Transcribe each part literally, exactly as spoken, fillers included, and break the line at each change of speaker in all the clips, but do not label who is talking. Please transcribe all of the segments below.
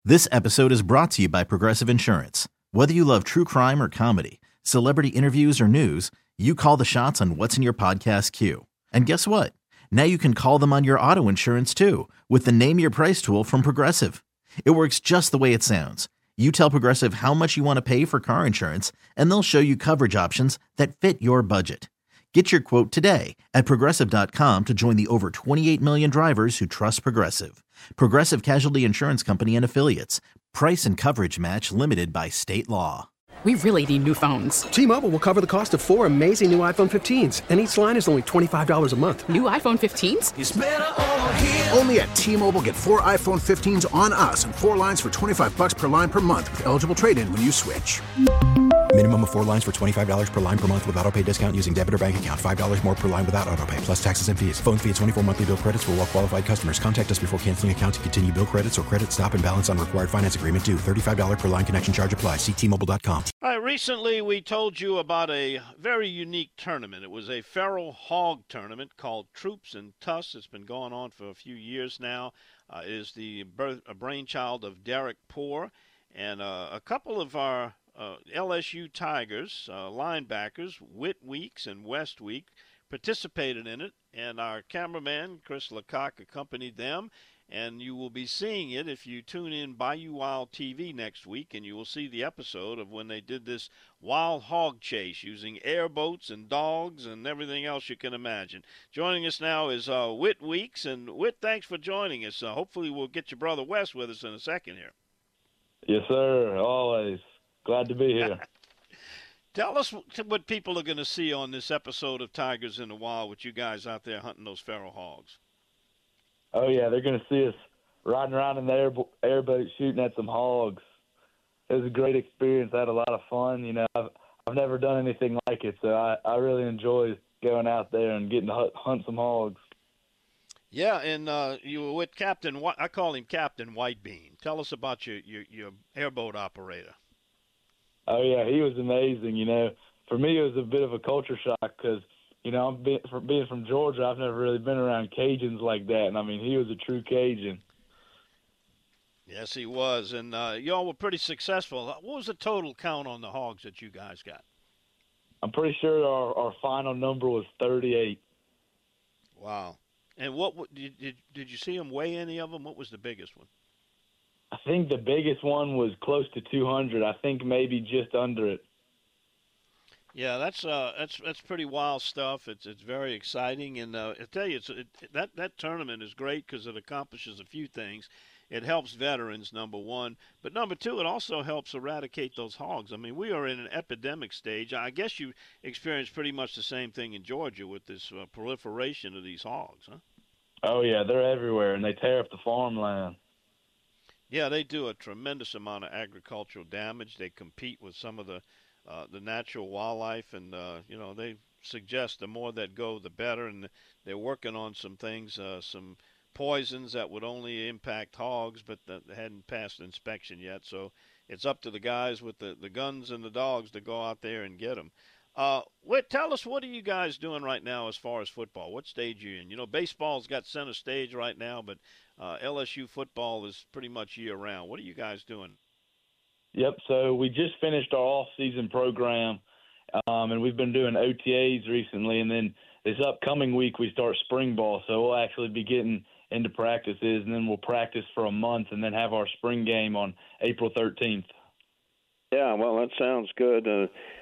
This episode is brought to you by Progressive Insurance. Whether you love true crime or comedy, celebrity interviews or news, you call the shots on what's in your podcast queue. And guess what? Now you can call them on your auto insurance too with the Name Your Price tool from Progressive. It works just the way it sounds. You tell Progressive how much you want to pay for car insurance, and they'll show you coverage options that fit your budget. Get your quote today at Progressive dot com to join the over twenty-eight million drivers who trust Progressive. Progressive Casualty Insurance Company and Affiliates. Price and coverage match limited by state law.
We really need new phones.
T-Mobile will cover the cost of four amazing new iPhone fifteens, and each line is only twenty-five dollars a month.
New iPhone fifteens?
It's better over here.
Only at T-Mobile, get four iPhone fifteens on us and four lines for twenty-five bucks per line per month with eligible trade-in when you switch.
Minimum of four lines for twenty-five dollars per line per month with autopay discount using debit or bank account. five dollars more per line without autopay, plus taxes and fees. Phone fee at twenty-four monthly bill credits for well-qualified customers. Contact us before canceling account to continue bill credits or credit stop and balance on required finance agreement due. thirty-five dollars per line connection charge applies. See T Mobile dot com.
All right, recently we told you about a very unique tournament. It was a feral hog tournament called Troops and Tuss. It's been going on for a few years now. Uh, it is the birth, a brainchild of Derek Poor, and uh, a couple of our uh, L S U Tigers uh, linebackers, Whit Weeks and West Week, participated in it, and our cameraman, Chris Lecoq, accompanied them. And you will be seeing it if you tune in Bayou Wild T V next week, and you will see the episode of when they did this wild hog chase using airboats and dogs and everything else you can imagine. Joining us now is uh, Whit Weeks. And Whit, thanks for joining us. Uh, hopefully we'll get your brother Wes with us in a second here.
Yes, sir. Always. Glad to be here.
Tell us what people are going to see on this episode of Tigers in the Wild with you guys out there hunting those feral hogs.
Oh, yeah, they're going to see us riding around in the air, airboat shooting at some hogs. It was a great experience. I had a lot of fun. You know, I've, I've never done anything like it, so I, I really enjoy going out there and getting to hunt, hunt some hogs.
Yeah, and uh, you were with Captain, I call him Captain Whitebean. Tell us about your, your, your airboat operator.
Oh, yeah, he was amazing. You know, for me it was a bit of a culture shock because, you know, I'm being, from being from Georgia, I've never really been around Cajuns like that. And, I mean, he was a true Cajun.
Yes, he was. And uh, y'all were pretty successful. What was the total count on the hogs that you guys got?
I'm pretty sure our, our final number was thirty-eight.
Wow. And what did, did, did you see them weigh any of them? What was the biggest one?
I think the biggest one was close to two hundred. I think maybe just under it.
Yeah, that's uh, that's that's pretty wild stuff. It's it's very exciting, and uh, I tell you, it's it, that that tournament is great because it accomplishes a few things. It helps veterans, number one, but number two, it also helps eradicate those hogs. I mean, we are in an epidemic stage. I guess you experienced pretty much the same thing in Georgia with this uh, proliferation of these hogs, huh?
Oh yeah, they're everywhere, and they tear up the farmland.
Yeah, they do a tremendous amount of agricultural damage. They compete with some of the uh, the natural wildlife, and uh, you know, they suggest the more that go, the better. And they're working on some things, uh, some poisons that would only impact hogs, but that hadn't passed inspection yet. So it's up to the guys with the, the guns and the dogs to go out there and get them. Uh, Whit, tell us, what are you guys doing right now as far as football? What stage are you in? You know, baseball's got center stage right now, but uh, L S U football is pretty much year-round. What are you guys doing?
Yep, so we just finished our off-season program, um, and we've been doing O T As recently, and then this upcoming week we start spring ball, so we'll actually be getting into practices, and then we'll practice for a month and then have our spring game on April thirteenth.
Yeah, well, that sounds good. Uh,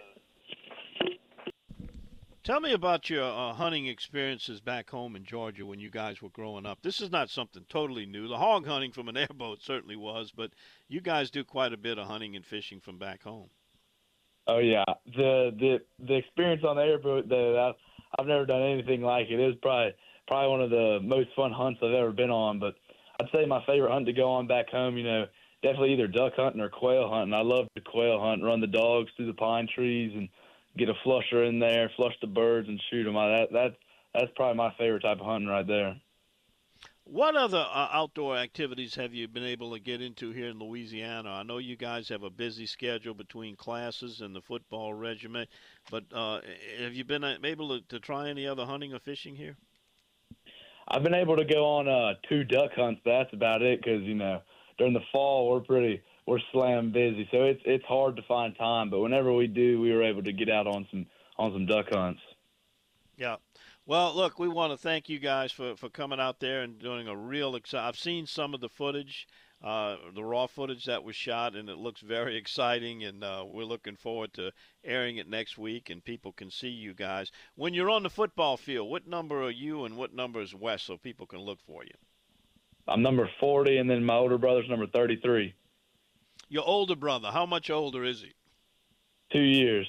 Tell me about your uh, hunting experiences back home in Georgia when you guys were growing up. This is not something totally new. The hog hunting from an airboat certainly was, but you guys do quite a bit of hunting and fishing from back home.
Oh, yeah. The the, the experience on the airboat, though, I've, I've never done anything like it. It was probably, probably one of the most fun hunts I've ever been on, but I'd say my favorite hunt to go on back home, you know, definitely either duck hunting or quail hunting. I love the quail hunt, run the dogs through the pine trees and get a flusher in there, flush the birds, and shoot them. That, that, that's probably my favorite type of hunting right there.
What other uh, outdoor activities have you been able to get into here in Louisiana? I know you guys have a busy schedule between classes and the football regiment, but uh, have you been able to, to try any other hunting or fishing here?
I've been able to go on uh, two duck hunts. That's about it because, you know, during the fall we're pretty we're slam busy, so it's it's hard to find time. But whenever we do, we were able to get out on some on some duck hunts.
Yeah. Well, look, we want to thank you guys for, for coming out there and doing a real exciting. I've seen some of the footage, uh, the raw footage that was shot, and it looks very exciting, and uh, we're looking forward to airing it next week, and people can see you guys. When you're on the football field, what number are you and what number is Wes so people can look for you?
I'm number forty, and then my older brother's number thirty-three.
Your older brother, how much older is he?
Two years.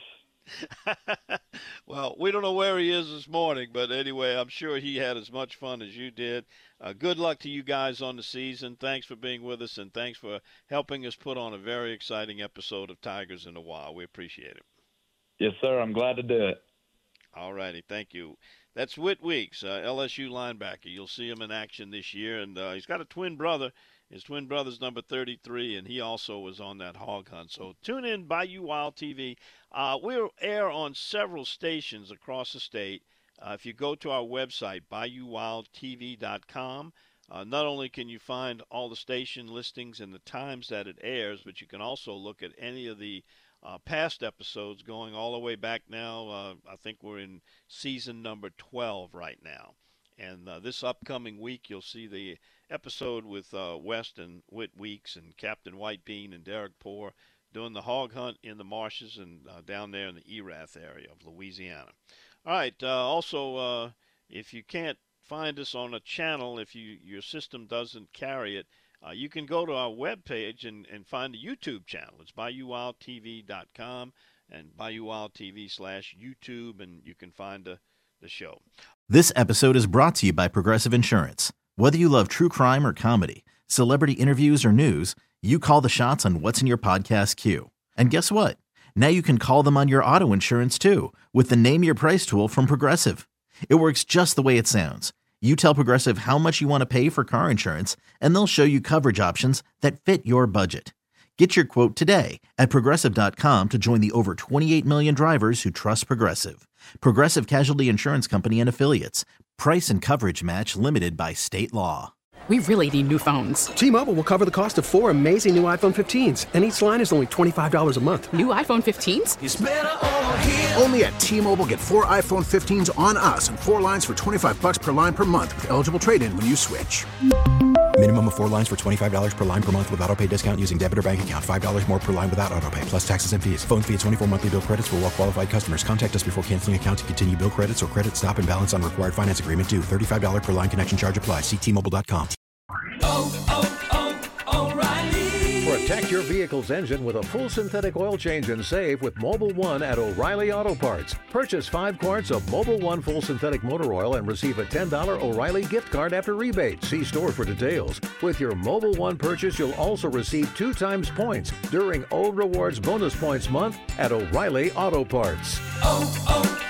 Well, we don't know where he is this morning, but anyway, I'm sure he had as much fun as you did. Uh, good luck to you guys on the season. Thanks for being with us, and thanks for helping us put on a very exciting episode of Tigers in the Wild. We appreciate it.
Yes, sir. I'm glad to do it.
All righty. Thank you. That's Whit Weeks, uh, L S U linebacker. You'll see him in action this year, and uh, he's got a twin brother. His twin brother's number thirty-three, and he also was on that hog hunt. So tune in, Bayou Wild T V. Uh, we'll air on several stations across the state. Uh, if you go to our website, bayou wild t v dot com, uh, not only can you find all the station listings and the times that it airs, but you can also look at any of the uh, past episodes going all the way back now. Uh, I think we're in season number twelve right now. And uh, this upcoming week, you'll see the episode with uh, West and Whit Weeks and Captain Whitebean and Derek Poore doing the hog hunt in the marshes and uh, down there in the Erath area of Louisiana. All right. Uh, also, uh, if you can't find us on a channel, if you your system doesn't carry it, uh, you can go to our webpage and, and find the YouTube channel. It's bayou wild t v dot com and bayou wild t v slash YouTube, and you can find the, the show.
This episode is brought to you by Progressive Insurance. Whether you love true crime or comedy, celebrity interviews or news, you call the shots on what's in your podcast queue. And guess what? Now you can call them on your auto insurance too with the Name Your Price tool from Progressive. It works just the way it sounds. You tell Progressive how much you want to pay for car insurance, and they'll show you coverage options that fit your budget. Get your quote today at progressive dot com to join the over twenty-eight million drivers who trust Progressive. Progressive Casualty Insurance Company and Affiliates. Price and coverage match limited by state law.
We really need new phones.
T-Mobile will cover the cost of four amazing new iPhone fifteens, and each line is only twenty-five dollars a month.
New iPhone fifteens?
It's better over here. Only at T-Mobile, get four iPhone fifteens on us and four lines for twenty-five bucks per line per month with eligible trade-in when you switch.
Minimum of four lines for twenty-five dollars per line per month with autopay discount using debit or bank account. five dollars more per line without autopay, plus taxes and fees. Phone fee at twenty-four monthly bill credits for well-qualified customers. Contact us before canceling account to continue bill credits or credit stop and balance on required finance agreement due. thirty-five dollars per line connection charge applies. See T Mobile dot com.
Oh, oh, oh, O'Reilly. Protect your vehicle's engine with a full synthetic oil change and save with Mobil one at O'Reilly Auto Parts. Purchase five quarts of Mobil one full synthetic motor oil and receive a ten dollars O'Reilly gift card after rebate. See store for details. With your Mobil one purchase, you'll also receive two times points during O Rewards Bonus Points Month at O'Reilly Auto Parts.
Oh, oh,